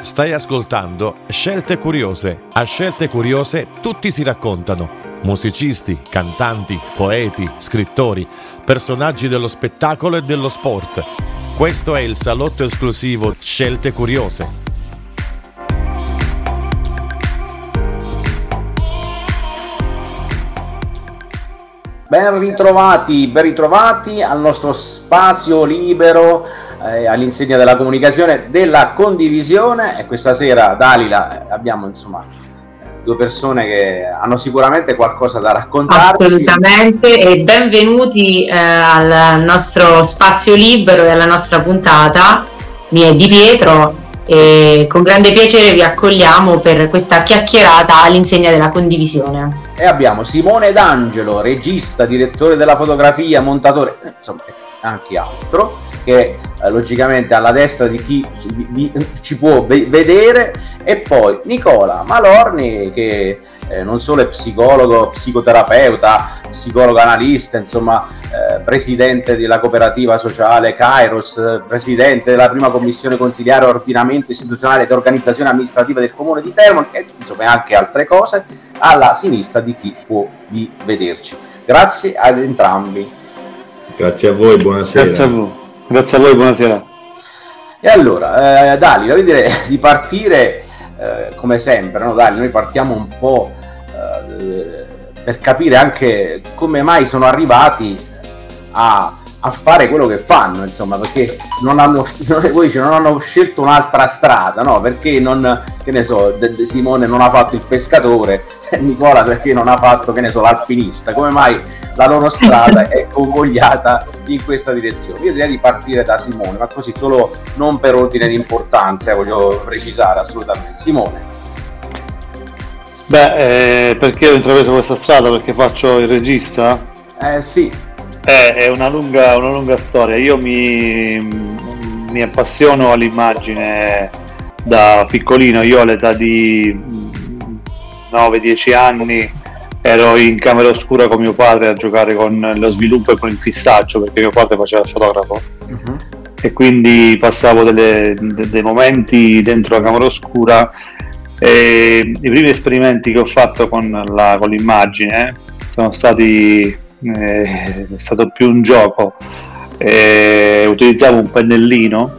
Stai ascoltando Scelte Curiose. A Scelte Curiose tutti si raccontano. Musicisti, cantanti, poeti, scrittori, personaggi dello spettacolo e dello sport. Questo è il salotto esclusivo Scelte Curiose. Ben ritrovati al nostro spazio libero all'insegna della comunicazione, della condivisione. E questa sera, Dalila, abbiamo due persone che hanno sicuramente qualcosa da raccontarci. Assolutamente, e benvenuti al nostro spazio libero e alla nostra puntata. Mi è Di Pietro e con grande piacere vi accogliamo per questa chiacchierata all'insegna della condivisione. E abbiamo Simone D'Angelo, regista, direttore della fotografia, montatore, insomma anche altro, che logicamente alla destra di chi ci può vedere, e poi Nicola Malorni, che non solo è psicologo, psicoterapeuta, psicologo analista, presidente della cooperativa sociale Kairos, presidente della prima commissione consiliare ordinamento istituzionale ed organizzazione amministrativa del comune di Termoli, e anche altre cose, alla sinistra di chi può vederci. Grazie ad entrambi. Grazie a voi, buonasera. Grazie a voi, buonasera. E allora, Dalila, io direi di partire come sempre, no? Noi partiamo un po' per capire anche come mai sono arrivati a fare quello che fanno, perché non hanno scelto un'altra strada, no? Perché non, che ne so, Simone non ha fatto il pescatore, Nicola perché non ha fatto, che ne so, l'alpinista. Come mai la loro strada è convogliata in questa direzione? Io direi di partire da Simone, ma così solo non per ordine di importanza, voglio precisare assolutamente. Simone. Perché ho intrapreso questa strada? Perché faccio il regista? Sì. È una lunga storia. Io mi appassiono all'immagine da piccolino. Io all'età di 9-10 anni ero in camera oscura con mio padre a giocare con lo sviluppo e con il fissaggio, perché mio padre faceva il fotografo. Uh-huh. E quindi passavo dei momenti dentro la camera oscura. E i primi esperimenti che ho fatto con l'immagine sono stati è stato più un gioco. Utilizzavo un pennellino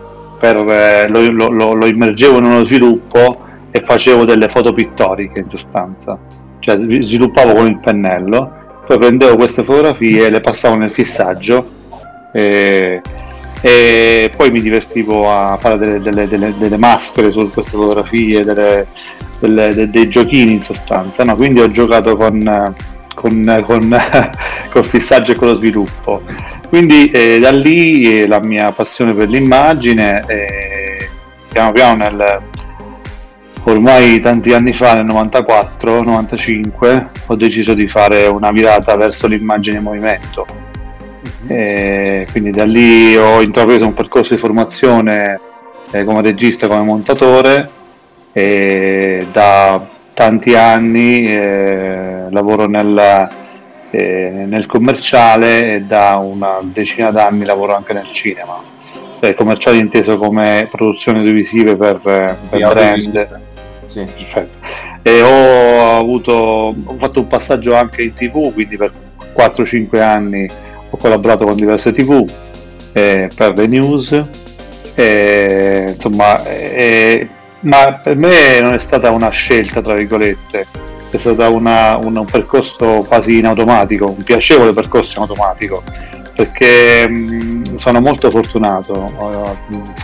lo immergevo in uno sviluppo e facevo delle foto pittoriche, in sostanza, cioè sviluppavo con il pennello, poi prendevo queste fotografie e le passavo nel fissaggio e poi mi divertivo a fare delle maschere su queste fotografie, dei giochini, in sostanza, no? Quindi ho giocato con fissaggio e con lo sviluppo. Quindi da lì la mia passione per l'immagine, piano piano ormai tanti anni fa, nel 94-95, ho deciso di fare una virata verso l'immagine in movimento. Quindi da lì ho intrapreso un percorso di formazione come regista, come montatore, e da tanti anni lavoro nel commerciale, e da una decina d'anni lavoro anche nel cinema. Commerciale inteso come produzioni audiovisive per brand. Sì. Perfetto. E ho fatto un passaggio anche in TV, quindi per 4-5 anni ho collaborato con diverse TV per le news, ma per me non è stata una scelta, tra virgolette, è stato un percorso quasi in automatico, un piacevole percorso in automatico, perché sono molto fortunato.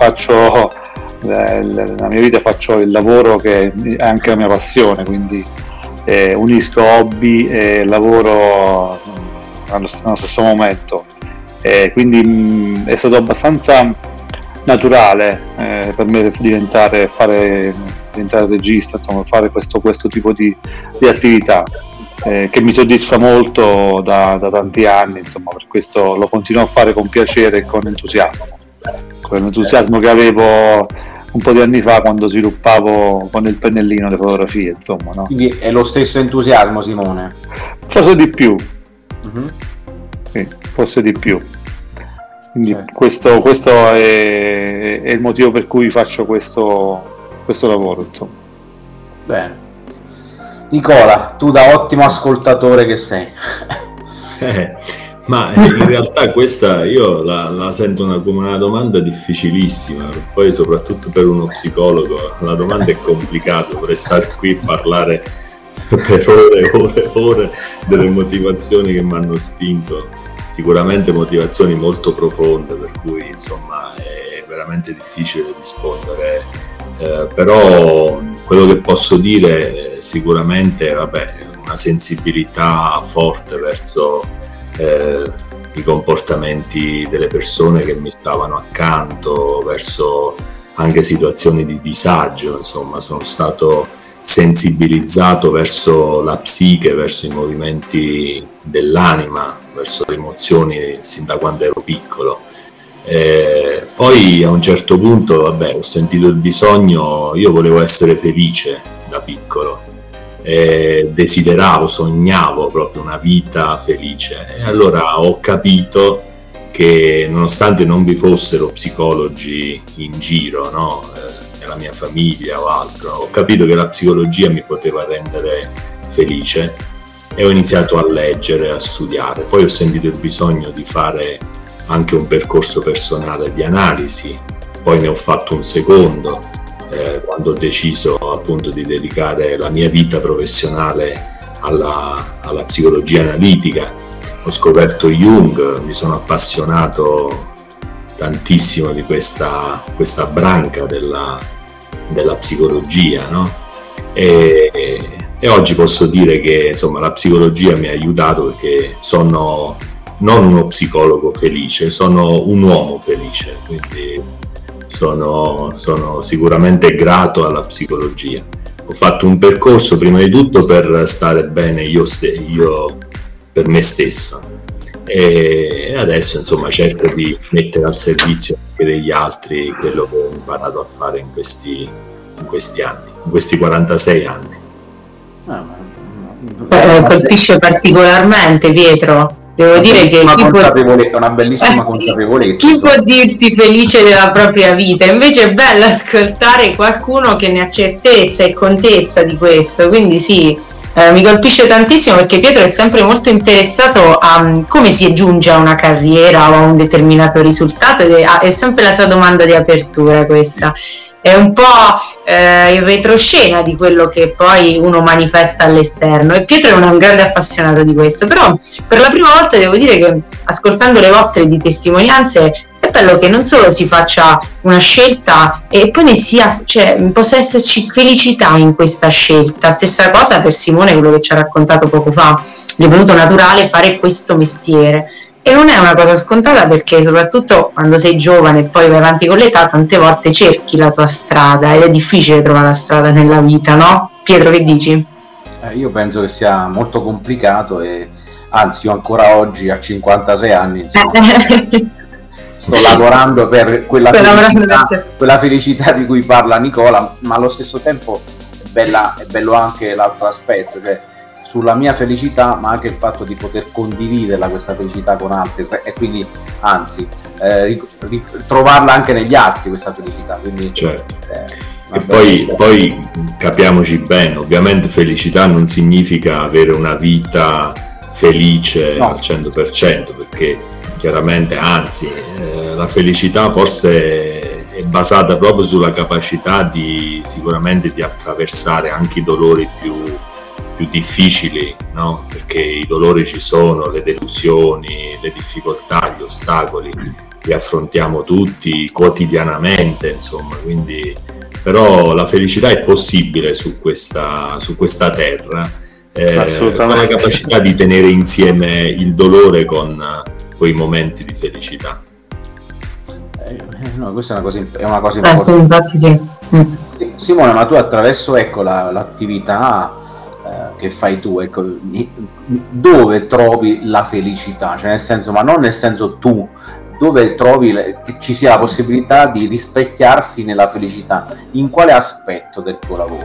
Nella mia vita faccio il lavoro che è anche la mia passione, quindi unisco hobby e lavoro nello stesso momento, quindi è stato abbastanza naturale per me diventare regista, fare questo tipo di attività che mi soddisfa molto da tanti anni, per questo lo continuo a fare con piacere e con l'entusiasmo che avevo un po' di anni fa, quando sviluppavo con il pennellino le fotografie, no? Quindi è lo stesso entusiasmo, Simone? Forse di più. Uh-huh. Sì, forse di più. Quindi questo è il motivo per cui faccio questo questo lavoro, insomma. Bene. Nicola, tu da ottimo ascoltatore che sei. Ma in realtà questa io la sento come una domanda difficilissima, poi soprattutto per uno psicologo la domanda è complicata, dovrei stare qui a parlare per ore delle motivazioni che mi hanno spinto, sicuramente motivazioni molto profonde, per cui insomma è veramente difficile rispondere, però quello che posso dire sicuramente, una sensibilità forte verso i comportamenti delle persone che mi stavano accanto, verso anche situazioni di disagio, insomma sono stato sensibilizzato verso la psiche, verso i movimenti dell'anima, verso le emozioni sin da quando ero piccolo. Poi a un certo punto ho sentito il bisogno, io volevo essere felice da piccolo, desideravo, sognavo proprio una vita felice, e allora ho capito che nonostante non vi fossero psicologi in giro, no? Nella mia famiglia o altro, ho capito che la psicologia mi poteva rendere felice e ho iniziato a leggere, a studiare. Poi ho sentito il bisogno di fare anche un percorso personale di analisi, poi ne ho fatto un secondo quando ho deciso appunto di dedicare la mia vita professionale alla psicologia analitica. Ho scoperto Jung, mi sono appassionato tantissimo di questa branca della psicologia, no? E oggi posso dire che insomma la psicologia mi ha aiutato, perché sono non uno psicologo felice, sono un uomo felice, quindi sono sicuramente grato alla psicologia. Ho fatto un percorso prima di tutto per stare bene io per me stesso, e adesso insomma cerco di mettere al servizio anche degli altri quello che ho imparato a fare in questi anni, in questi 46 anni. Colpisce particolarmente, Pietro. Devo dire che una bellissima consapevolezza. Chi può dirti felice della propria vita? Invece è bello ascoltare qualcuno che ne ha certezza e contezza di questo, quindi sì. Mi colpisce tantissimo, perché Pietro è sempre molto interessato a come si giunge a una carriera o a un determinato risultato, ed è sempre la sua domanda di apertura questa. È un po' il retroscena di quello che poi uno manifesta all'esterno, e Pietro è un grande appassionato di questo. Però per la prima volta devo dire che, ascoltando le vostre di testimonianze, è bello che non solo si faccia una scelta e poi possa esserci felicità in questa scelta. Stessa cosa per Simone, quello che ci ha raccontato poco fa, gli è venuto naturale fare questo mestiere, e non è una cosa scontata, perché soprattutto quando sei giovane e poi vai avanti con l'età, tante volte cerchi la tua strada ed è difficile trovare la strada nella vita, no? Pietro, che dici? Io penso che sia molto complicato, e anzi io ancora oggi a 56 anni sto lavorando per quella felicità di cui parla Nicola, ma allo stesso tempo è bello anche l'altro aspetto, cioè sulla mia felicità, ma anche il fatto di poter condividerla questa felicità con altri, e quindi anzi trovarla anche negli altri questa felicità, quindi certo. E poi capiamoci bene, ovviamente felicità non significa avere una vita felice al 100%, perché chiaramente, anzi, la felicità forse è basata proprio sulla capacità sicuramente di attraversare anche i dolori più difficili, no? Perché i dolori ci sono, le delusioni, le difficoltà, gli ostacoli li affrontiamo tutti quotidianamente, insomma, quindi però la felicità è possibile su questa terra, con la capacità di tenere insieme il dolore con quei momenti di felicità. No, questa è una cosa importante. Sì. Simone, ma tu attraverso l'attività che fai tu, ecco, dove trovi la felicità? Cioè, nel senso, ma non nel senso tu, dove trovi che ci sia la possibilità di rispecchiarsi nella felicità? In quale aspetto del tuo lavoro?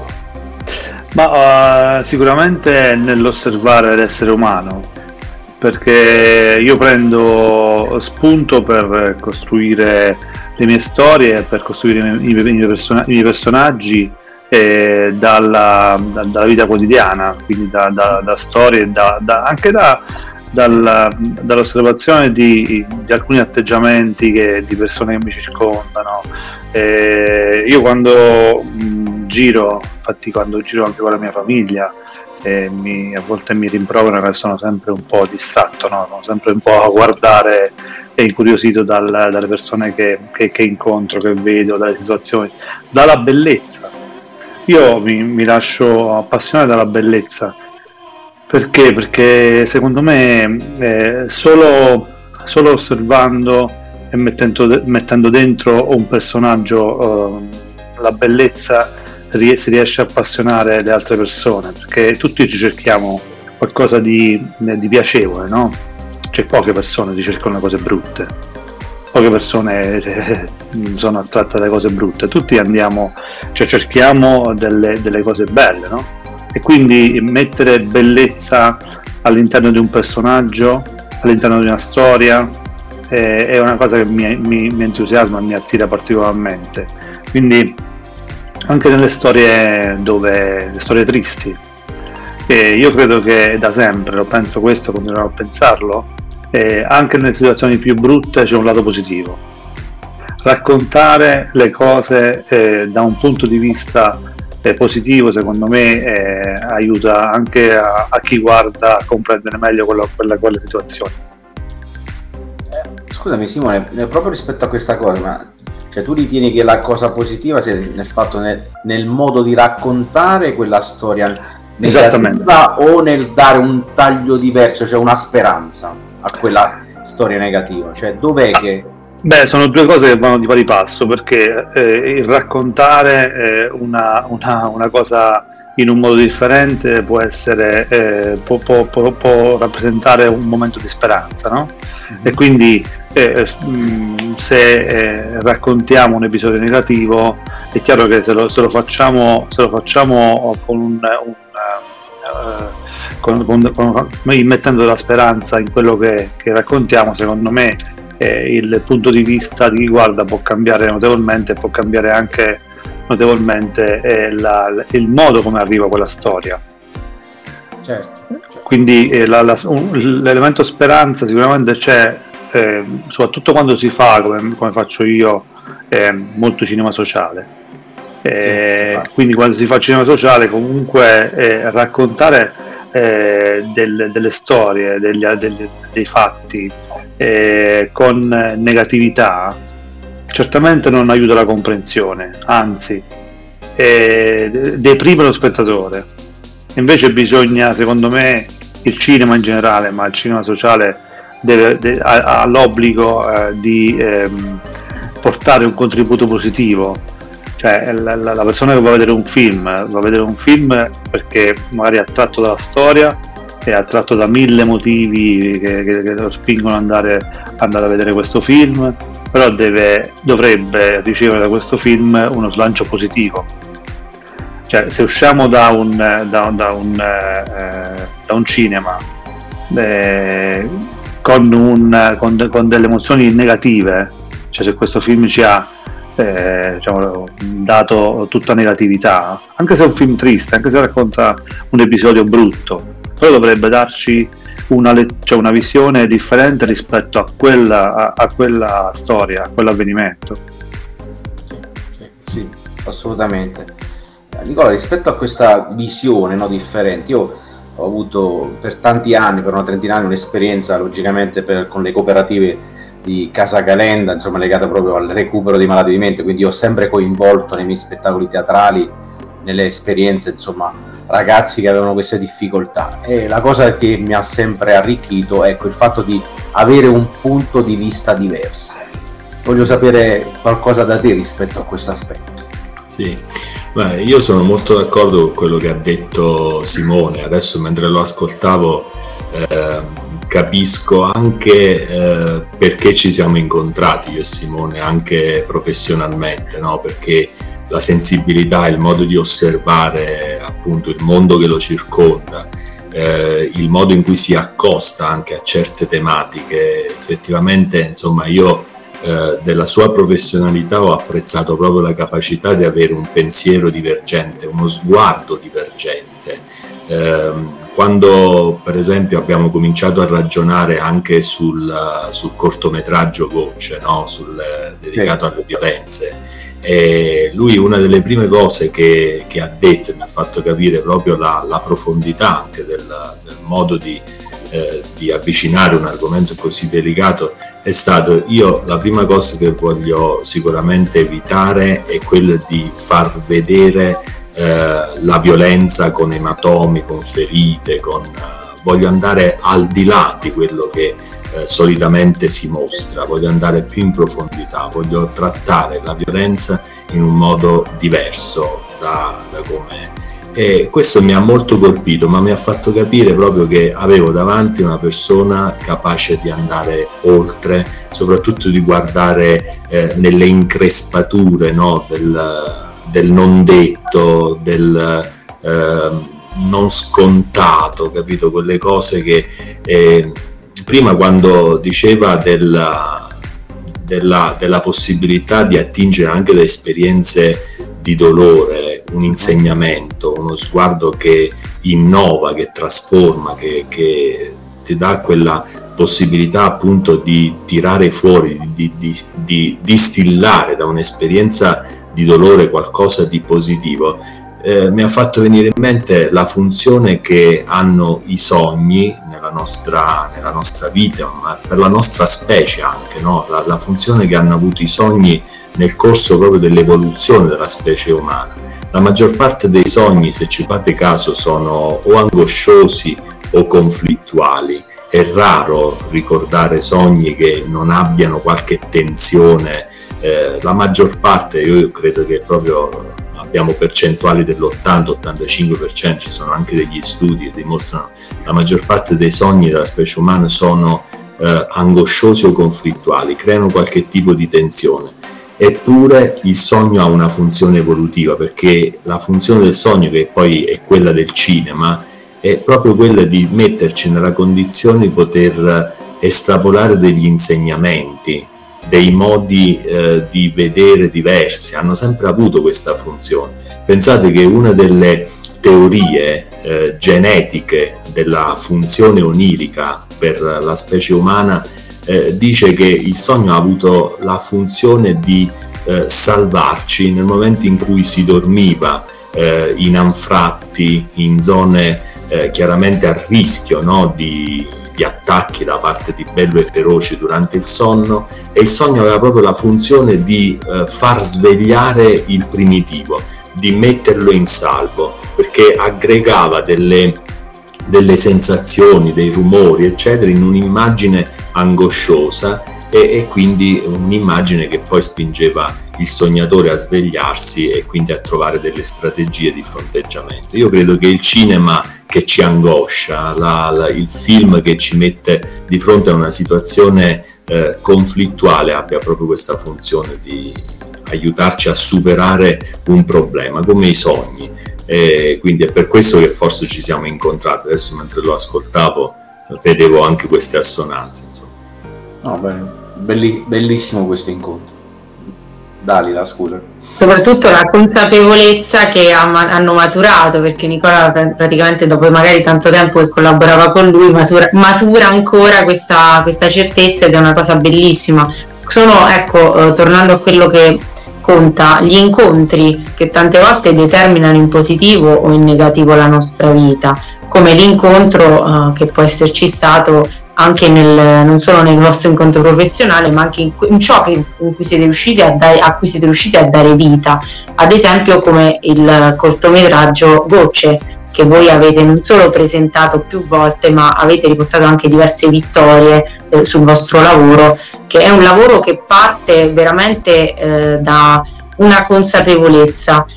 Ma sicuramente nell'osservare l'essere umano, perché io prendo spunto per costruire mie storie, per costruire i miei personaggi dalla vita quotidiana, quindi da storie, anche dall'osservazione di alcuni atteggiamenti di persone che mi circondano. Io quando giro anche con la mia famiglia, a volte mi rimproverano che sono sempre un po' distratto, no? Sono sempre un po' a guardare e incuriosito dalle persone che incontro, che vedo, dalle situazioni, dalla bellezza. Io mi lascio appassionare dalla bellezza. Perché secondo me solo osservando e mettendo dentro un personaggio la bellezza si riesce a appassionare le altre persone, perché tutti ci cerchiamo qualcosa di piacevole, no? Cioè poche persone si cercano le cose brutte, poche persone sono attratte dalle cose brutte, tutti cerchiamo delle cose belle, no? E quindi mettere bellezza all'interno di un personaggio, all'interno di una storia, è una cosa che mi entusiasma e mi attira particolarmente. Quindi anche nelle storie le storie tristi, io credo che da sempre, lo penso questo, continuerò a pensarlo, anche nelle situazioni più brutte c'è un lato positivo. Raccontare le cose da un punto di vista positivo, secondo me aiuta anche a chi guarda a comprendere meglio quelle situazioni. Scusami Simone, proprio rispetto a questa cosa, ma cioè, tu ritieni che la cosa positiva sia nel fatto nel modo di raccontare quella storia negativa o nel dare un taglio diverso, cioè una speranza a quella storia negativa? Cioè dov'è che... Beh, sono due cose che vanno di pari passo, perché il raccontare una cosa in un modo differente può essere può rappresentare un momento di speranza, no? E quindi se raccontiamo un episodio negativo, è chiaro che se lo facciamo mettendo la speranza in quello che raccontiamo, secondo me il punto di vista di chi guarda può cambiare notevolmente, può cambiare anche notevolmente il modo come arriva quella storia. Certo. Quindi l'elemento speranza sicuramente c'è, soprattutto quando si fa, come faccio io, molto cinema sociale. Quindi quando si fa cinema sociale, comunque raccontare delle storie, dei fatti con negatività certamente non aiuta la comprensione, anzi deprime lo spettatore. Invece bisogna, secondo me, il cinema in generale, ma il cinema sociale ha l'obbligo di portare un contributo positivo. Cioè la persona che va a vedere un film perché magari è attratto dalla storia, è attratto da 1000 motivi che lo spingono ad andare a vedere questo film, però dovrebbe ricevere da questo film uno slancio positivo. Cioè se usciamo da un cinema con delle emozioni negative, cioè se questo film ci ha dato tutta negatività, anche se è un film triste, anche se racconta un episodio brutto, però dovrebbe darci una visione differente rispetto a quella storia, a quell'avvenimento. Sì, assolutamente. Nicola, rispetto a questa visione, no, differente, io ho avuto per tanti anni, per una trentina di anni, un'esperienza logicamente con le cooperative di Casa Calenda, insomma legata proprio al recupero dei malati di mente, quindi ho sempre coinvolto nei miei spettacoli teatrali, nelle esperienze, insomma, ragazzi che avevano queste difficoltà, e la cosa che mi ha sempre arricchito è il fatto di avere un punto di vista diverso. Voglio sapere qualcosa da te rispetto a questo aspetto. Sì, beh, io sono molto d'accordo con quello che ha detto Simone. Adesso mentre lo ascoltavo capisco anche perché ci siamo incontrati io e Simone, anche professionalmente, no? Perché la sensibilità, il modo di osservare appunto il mondo che lo circonda, il modo in cui si accosta anche a certe tematiche, effettivamente insomma io della sua professionalità ho apprezzato proprio la capacità di avere un pensiero divergente, uno sguardo divergente. Quando per esempio abbiamo cominciato a ragionare anche sul cortometraggio Gocce, no? Dedicato alle violenze, lui una delle prime cose che ha detto e mi ha fatto capire proprio la profondità anche del modo di avvicinare un argomento così delicato è stato: io la prima cosa che voglio sicuramente evitare è quella di far vedere la violenza con ematomi, con ferite, voglio andare al di là di quello che solitamente si mostra, voglio andare più in profondità, voglio trattare la violenza in un modo diverso da come. E questo mi ha molto colpito, ma mi ha fatto capire proprio che avevo davanti una persona capace di andare oltre, soprattutto di guardare nelle increspature, no? del non detto, del non scontato, capito? Quelle cose che prima, quando diceva della possibilità di attingere anche da esperienze di dolore, un insegnamento, uno sguardo che innova, che trasforma, che ti dà quella possibilità appunto di tirare fuori, di distillare da un'esperienza di dolore qualcosa di positivo. Mi ha fatto venire in mente la funzione che hanno i sogni nella nostra vita, ma per la nostra specie anche, no? La funzione che hanno avuto i sogni nel corso proprio dell'evoluzione della specie umana. La maggior parte dei sogni, se ci fate caso, sono o angosciosi o conflittuali. È raro ricordare sogni che non abbiano qualche tensione. La maggior parte, io credo che proprio abbiamo percentuali dell'80-85%, ci sono anche degli studi che dimostrano la maggior parte dei sogni della specie umana sono angosciosi o conflittuali, creano qualche tipo di tensione. Eppure il sogno ha una funzione evolutiva, perché la funzione del sogno, che poi è quella del cinema, è proprio quella di metterci nella condizione di poter estrapolare degli insegnamenti, dei modi di vedere diversi. Hanno sempre avuto questa funzione. Pensate che una delle teorie genetiche della funzione onirica per la specie umana dice che il sogno ha avuto la funzione di salvarci nel momento in cui si dormiva in anfratti, in zone chiaramente a rischio, no? di attacchi da parte di belve feroci durante il sonno, e il sogno aveva proprio la funzione di far svegliare il primitivo, di metterlo in salvo, perché aggregava delle sensazioni, dei rumori eccetera in un'immagine angosciosa e quindi un'immagine che poi spingeva il sognatore a svegliarsi e quindi a trovare delle strategie di fronteggiamento. Io credo che il cinema che ci angoscia, il film che ci mette di fronte a una situazione conflittuale abbia proprio questa funzione di aiutarci a superare un problema, come i sogni. Quindi è per questo che forse ci siamo incontrati. Adesso mentre lo ascoltavo vedevo anche queste assonanze, insomma. No, bellissimo questo incontro. Dalila, scusa. Soprattutto la consapevolezza che hanno maturato, perché Nicola praticamente dopo magari tanto tempo che collaborava con lui matura ancora questa certezza, ed è una cosa bellissima. Sono, ecco, tornando a quello che conta, gli incontri che tante volte determinano in positivo o in negativo la nostra vita, come l'incontro che può esserci stato anche non solo nel vostro incontro professionale, ma anche in ciò a cui siete riusciti a dare vita, ad esempio come il cortometraggio Gocce, che voi avete non solo presentato più volte, ma avete riportato anche diverse vittorie sul vostro lavoro, che è un lavoro che parte veramente da una consapevolezza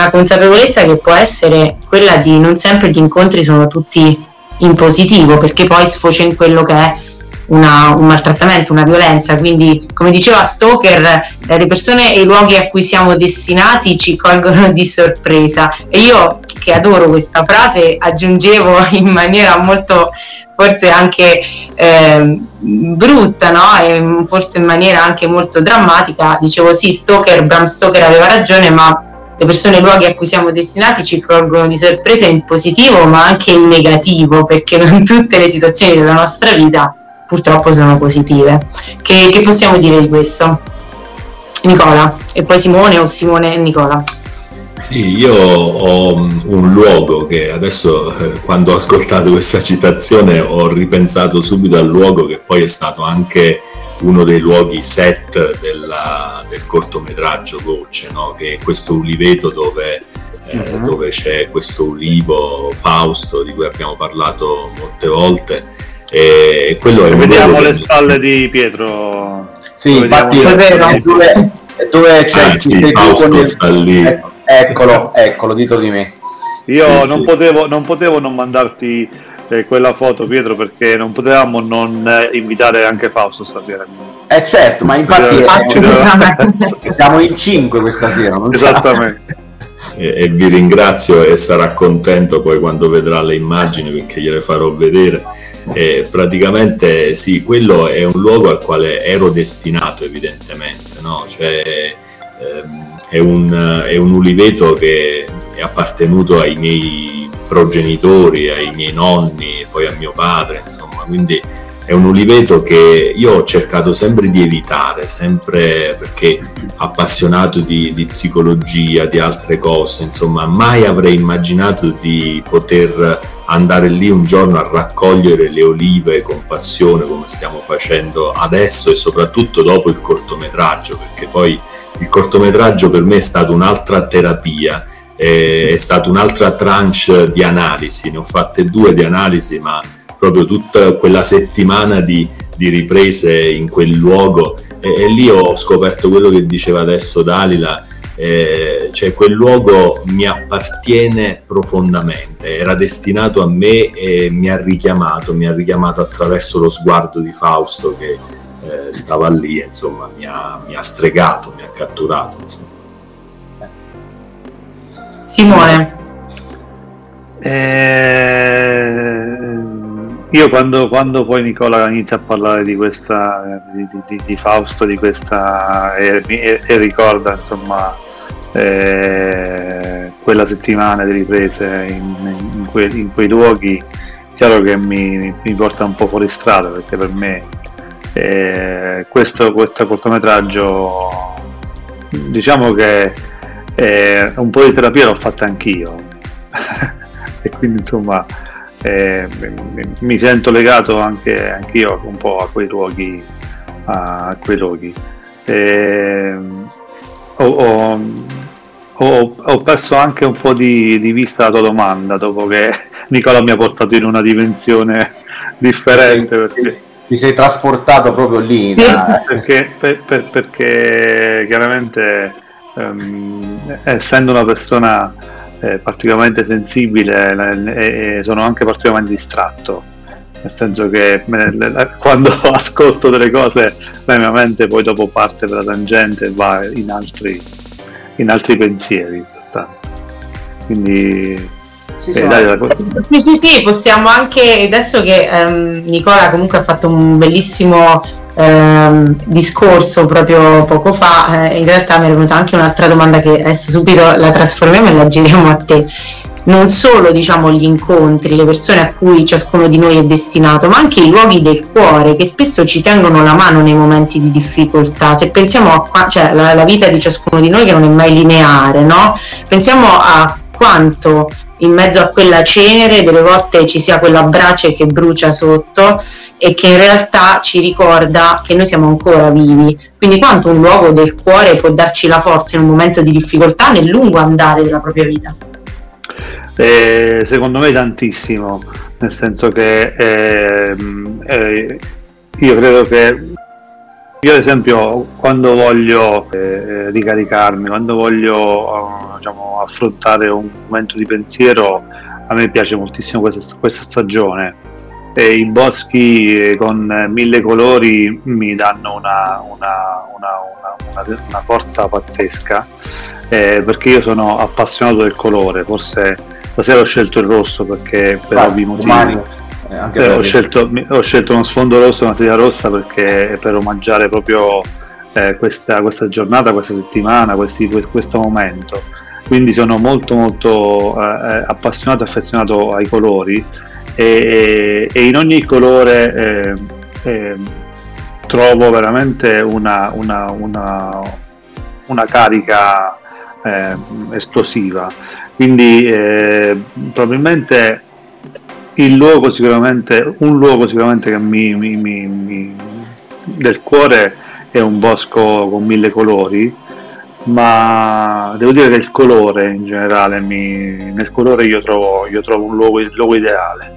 che può essere quella di non sempre gli incontri sono tutti in positivo, perché poi sfocia in quello che è un maltrattamento, una violenza. Quindi, come diceva Stoker, le persone e i luoghi a cui siamo destinati ci colgono di sorpresa, e io, che adoro questa frase, aggiungevo in maniera molto forse anche brutta, no? E forse in maniera anche molto drammatica. Dicevo sì, Bram Stoker aveva ragione, ma le persone e i luoghi a cui siamo destinati ci colgono di sorpresa in positivo ma anche in negativo, perché non tutte le situazioni della nostra vita purtroppo sono positive. Che possiamo dire di questo? Nicola, e poi Simone o Simone e Nicola. Sì, io ho un luogo che adesso, quando ho ascoltato questa citazione, ho ripensato subito al luogo che poi è stato anche uno dei luoghi set del cortometraggio Gocce, no? Che è questo uliveto dove c'è questo ulivo Fausto di cui abbiamo parlato molte volte, e quello è vediamo le spalle di Pietro. Sì, infatti dove c'è Fausto sta lì. Eccolo dietro di me. Io non potevo non mandarti quella foto, Pietro, perché non potevamo non invitare anche Fausto stasera. Certo, ma infatti siamo in 5 questa sera, non esattamente. E vi ringrazio, e sarà contento poi quando vedrà le immagini, perché gliele farò vedere. Praticamente sì, quello è un luogo al quale ero destinato, evidentemente, no? Cioè, è un uliveto che è appartenuto ai miei progenitori, ai miei nonni, poi a mio padre, insomma, quindi è un uliveto che io ho cercato sempre di evitare, sempre perché appassionato di psicologia, di altre cose, insomma, mai avrei immaginato di poter andare lì un giorno a raccogliere le olive con passione, come stiamo facendo adesso, e soprattutto dopo il cortometraggio, perché poi il cortometraggio per me è stata un'altra terapia, è stata un'altra tranche di analisi, ne ho fatte 2 di analisi, ma proprio tutta quella settimana di riprese in quel luogo, e lì ho scoperto quello che diceva adesso Dalila, cioè quel luogo mi appartiene profondamente, era destinato a me e mi ha richiamato attraverso lo sguardo di Fausto che stava lì, insomma, mi ha stregato, mi ha catturato, insomma. Simone. Io quando poi Nicola inizia a parlare di questa di Fausto, di questa e ricorda, insomma, quella settimana di riprese in quei luoghi, chiaro che mi porta un po' fuori strada, perché per me questo cortometraggio, diciamo che un po' di terapia l'ho fatta anch'io e quindi, insomma, mi sento legato anch'io un po' a quei luoghi, ho perso anche un po' di vista la tua domanda, dopo che Nicola mi ha portato in una dimensione differente, perché ti sei trasportato proprio lì, perché chiaramente, essendo una persona particolarmente sensibile, sono anche particolarmente distratto, nel senso che quando ascolto delle cose la mia mente poi dopo parte per la tangente e va in altri pensieri, quindi sì, possiamo anche, adesso che Nicola comunque ha fatto un bellissimo discorso proprio poco fa, in realtà mi è venuta anche un'altra domanda che adesso subito la trasformiamo e la giriamo a te. Non solo, diciamo, gli incontri, le persone a cui ciascuno di noi è destinato, ma anche i luoghi del cuore che spesso ci tengono la mano nei momenti di difficoltà. Se pensiamo cioè la vita di ciascuno di noi, che non è mai lineare, no? Pensiamo a quanto in mezzo a quella cenere delle volte ci sia quella brace che brucia sotto e che in realtà ci ricorda che noi siamo ancora vivi. Quindi quanto un luogo del cuore può darci la forza in un momento di difficoltà nel lungo andare della propria vita. Secondo me tantissimo, nel senso che io credo che io, ad esempio, quando voglio ricaricarmi, quando voglio diciamo, affrontare un momento di pensiero, a me piace moltissimo questa stagione, e i boschi con 1000 colori mi danno una forza pazzesca, perché io sono appassionato del colore. Forse stasera ho scelto il rosso perché per ovvi motivi. Ho scelto uno sfondo rosso e una sedia rossa perché per omaggiare proprio questa giornata, questa settimana, questo momento. Quindi sono molto appassionato e affezionato ai colori e in ogni colore trovo veramente una carica esplosiva. Quindi probabilmente un luogo sicuramente che del cuore è un bosco con 1000 colori, ma devo dire che il colore in generale nel colore io trovo il luogo ideale.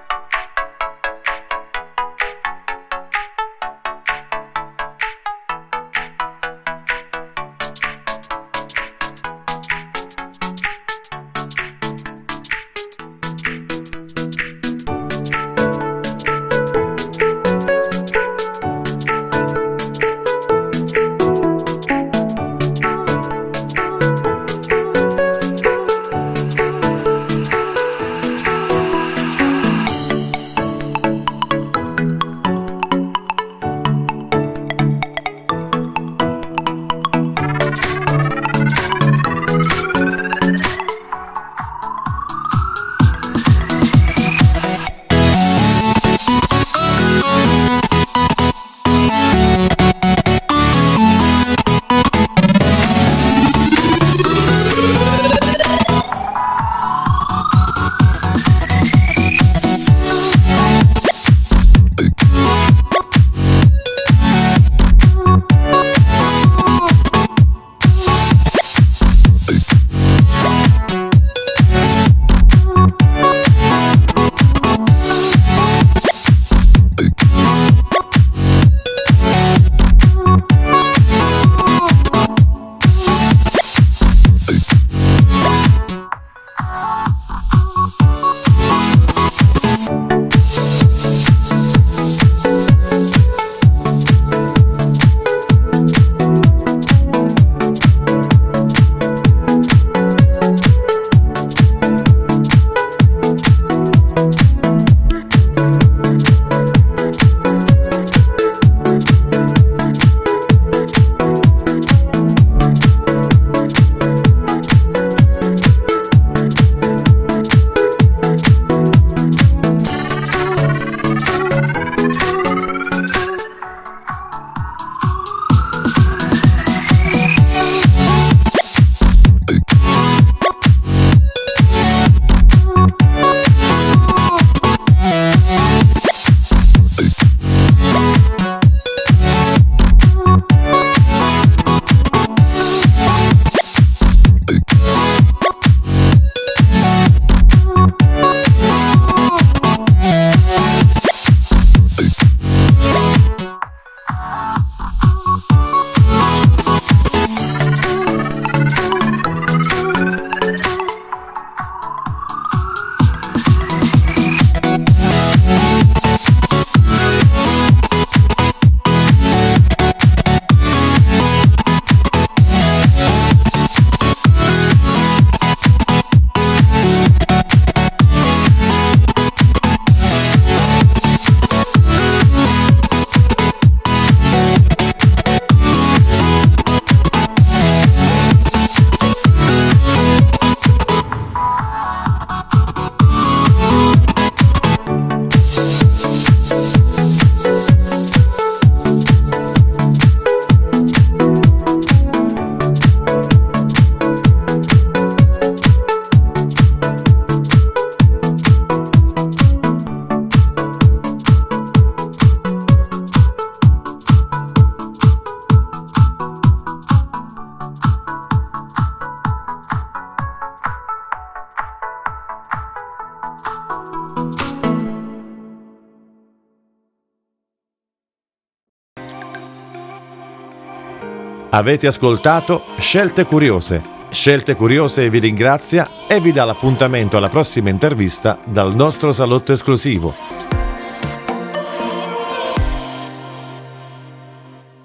Avete ascoltato Scelte Curiose. Scelte Curiose vi ringrazia e vi dà l'appuntamento alla prossima intervista dal nostro salotto esclusivo.